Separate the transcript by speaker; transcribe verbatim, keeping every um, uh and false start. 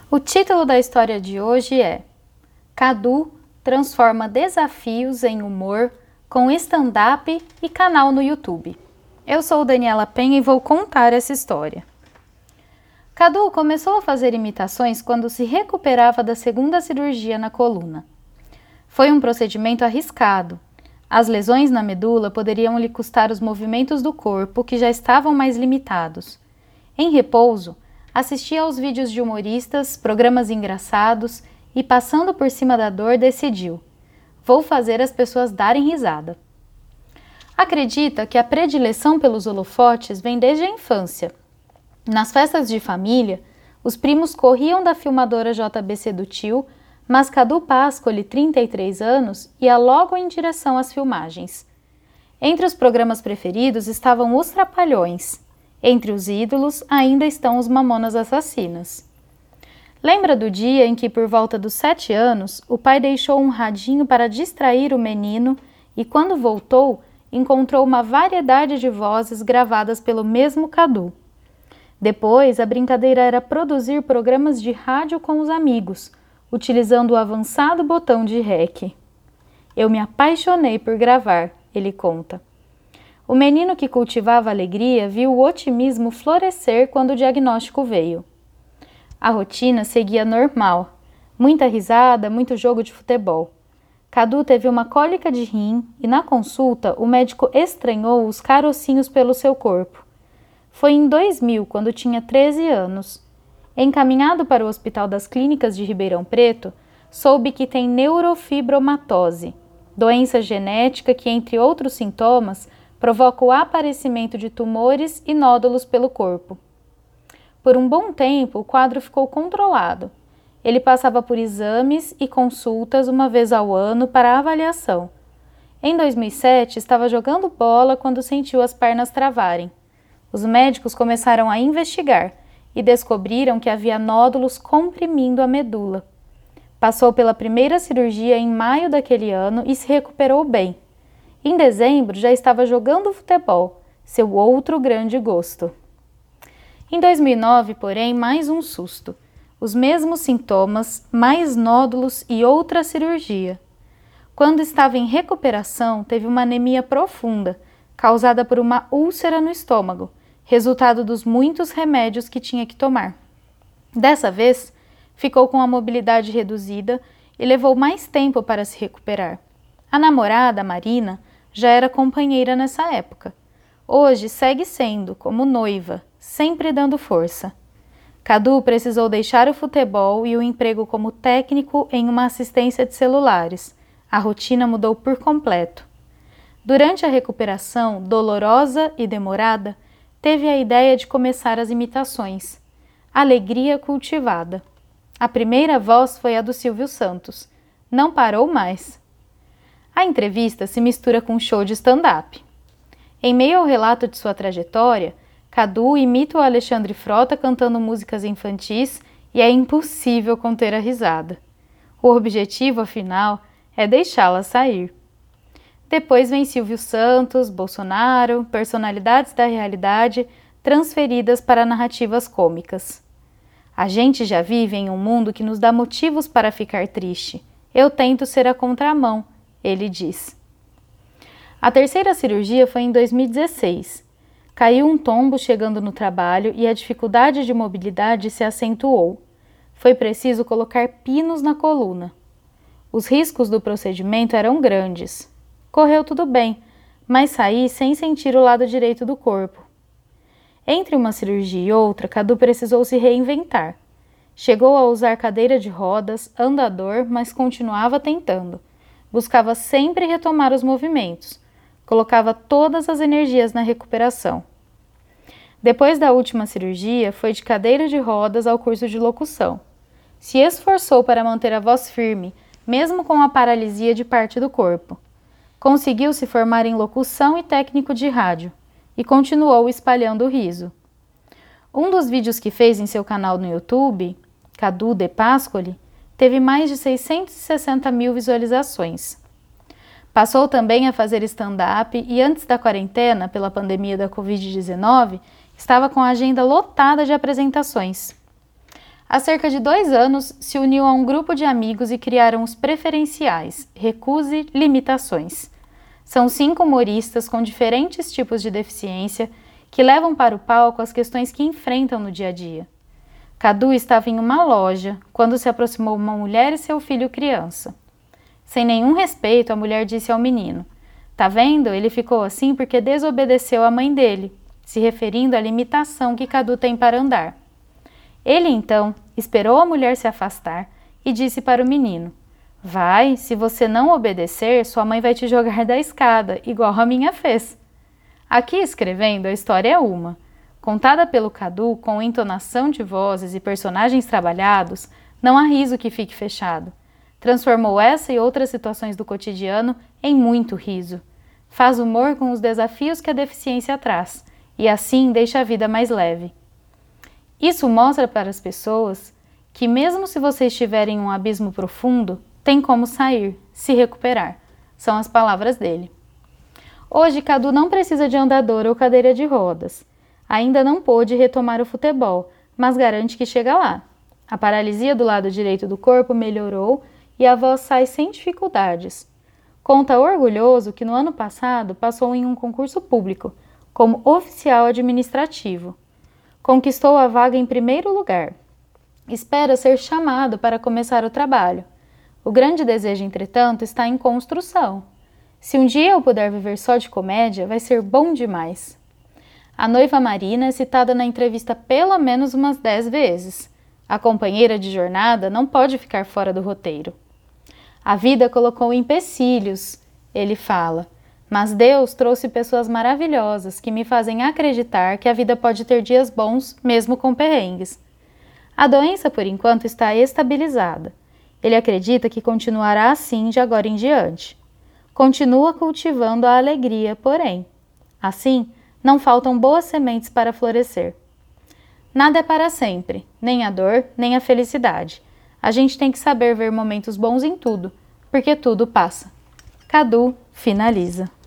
Speaker 1: O título da história de hoje é Cadu transforma desafios em humor com stand-up e canal no YouTube. Eu sou Daniela Penha e vou contar essa história. Cadu começou a fazer imitações quando se recuperava da segunda cirurgia na coluna. Foi um procedimento arriscado. As lesões na medula poderiam lhe custar os movimentos do corpo, que já estavam mais limitados. Em repouso, assistia aos vídeos de humoristas, programas engraçados e, passando por cima da dor, decidiu: vou fazer as pessoas darem risada. Acredita que a predileção pelos holofotes vem desde a infância. Nas festas de família, os primos corriam da filmadora J B C do tio, mas Cadu Pascoli, trinta e três anos, ia logo em direção às filmagens. Entre os programas preferidos estavam Os Trapalhões. Entre os ídolos ainda estão os Mamonas Assassinas. Lembra do dia em que, por volta dos sete anos, o pai deixou um radinho para distrair o menino e, quando voltou, encontrou uma variedade de vozes gravadas pelo mesmo Cadu. Depois, a brincadeira era produzir programas de rádio com os amigos, utilizando o avançado botão de rec. Eu me apaixonei por gravar, ele conta. O menino que cultivava alegria viu o otimismo florescer quando o diagnóstico veio. A rotina seguia normal. Muita risada, muito jogo de futebol. Cadu teve uma cólica de rim e, na consulta, o médico estranhou os carocinhos pelo seu corpo. Foi em dois mil, quando tinha treze anos. Encaminhado para o Hospital das Clínicas de Ribeirão Preto, soube que tem neurofibromatose, doença genética que, entre outros sintomas, provoca o aparecimento de tumores e nódulos pelo corpo. Por um bom tempo, o quadro ficou controlado. Ele passava por exames e consultas uma vez ao ano para avaliação. Em dois mil e sete, estava jogando bola quando sentiu as pernas travarem. Os médicos começaram a investigar e descobriram que havia nódulos comprimindo a medula. Passou pela primeira cirurgia em maio daquele ano e se recuperou bem. Em dezembro, já estava jogando futebol, seu outro grande gosto. Em dois mil e nove, porém, mais um susto. Os mesmos sintomas, mais nódulos e outra cirurgia. Quando estava em recuperação, teve uma anemia profunda, causada por uma úlcera no estômago, resultado dos muitos remédios que tinha que tomar. Dessa vez, ficou com a mobilidade reduzida e levou mais tempo para se recuperar. A namorada, Marina, já era companheira nessa época. Hoje segue sendo, como noiva, sempre dando força. Cadu precisou deixar o futebol e o emprego como técnico em uma assistência de celulares. A rotina mudou por completo. Durante a recuperação, dolorosa e demorada, teve a ideia de começar as imitações. Alegria cultivada. A primeira voz foi a do Silvio Santos. Não parou mais. A entrevista se mistura com um show de stand-up. Em meio ao relato de sua trajetória, Cadu imita o Alexandre Frota cantando músicas infantis e é impossível conter a risada. O objetivo, afinal, é deixá-la sair. Depois vem Silvio Santos, Bolsonaro, personalidades da realidade transferidas para narrativas cômicas. A gente já vive em um mundo que nos dá motivos para ficar triste. Eu tento ser a contramão, ele diz. A terceira cirurgia foi em dois mil e dezesseis. Caiu um tombo chegando no trabalho e a dificuldade de mobilidade se acentuou. Foi preciso colocar pinos na coluna. Os riscos do procedimento eram grandes. Correu tudo bem, mas saí sem sentir o lado direito do corpo. Entre uma cirurgia e outra, Cadu precisou se reinventar. Chegou a usar cadeira de rodas, andador, mas continuava tentando. Buscava sempre retomar os movimentos. Colocava todas as energias na recuperação. Depois da última cirurgia, foi de cadeira de rodas ao curso de locução. Se esforçou para manter a voz firme, mesmo com a paralisia de parte do corpo. Conseguiu se formar em locução e técnico de rádio, e continuou espalhando o riso. Um dos vídeos que fez em seu canal no YouTube, Cadu de Pascoli, teve mais de seiscentos e sessenta mil visualizações. Passou também a fazer stand-up e antes da quarentena, pela pandemia da covid dezenove, estava com a agenda lotada de apresentações. Há cerca de dois anos, se uniu a um grupo de amigos e criaram os Preferenciais, Recuse Limitações. São cinco humoristas com diferentes tipos de deficiência que levam para o palco as questões que enfrentam no dia a dia. Cadu estava em uma loja quando se aproximou uma mulher e seu filho criança. Sem nenhum respeito, a mulher disse ao menino: "Tá vendo? Ele ficou assim porque desobedeceu a mãe dele", se referindo à limitação que Cadu tem para andar. Ele, então, esperou a mulher se afastar e disse para o menino: "Vai, se você não obedecer, sua mãe vai te jogar da escada, igual a minha fez." Aqui escrevendo, a história é uma. Contada pelo Cadu com entonação de vozes e personagens trabalhados, não há riso que fique fechado. Transformou essa e outras situações do cotidiano em muito riso. Faz humor com os desafios que a deficiência traz e assim deixa a vida mais leve. Isso mostra para as pessoas que mesmo se você estiver em um abismo profundo, tem como sair, se recuperar. São as palavras dele. Hoje, Cadu não precisa de andador ou cadeira de rodas. Ainda não pôde retomar o futebol, mas garante que chega lá. A paralisia do lado direito do corpo melhorou e a voz sai sem dificuldades. Conta orgulhoso que no ano passado passou em um concurso público, como oficial administrativo. Conquistou a vaga em primeiro lugar. Espera ser chamado para começar o trabalho. O grande desejo, entretanto, está em construção. Se um dia eu puder viver só de comédia, vai ser bom demais. A noiva Marina é citada na entrevista pelo menos umas dez vezes. A companheira de jornada não pode ficar fora do roteiro. A vida colocou empecilhos, ele fala, mas Deus trouxe pessoas maravilhosas que me fazem acreditar que a vida pode ter dias bons mesmo com perrengues. A doença, por enquanto, está estabilizada. Ele acredita que continuará assim de agora em diante. Continua cultivando a alegria, porém. Assim, não faltam boas sementes para florescer. Nada é para sempre, nem a dor, nem a felicidade. A gente tem que saber ver momentos bons em tudo, porque tudo passa. Cadu finaliza.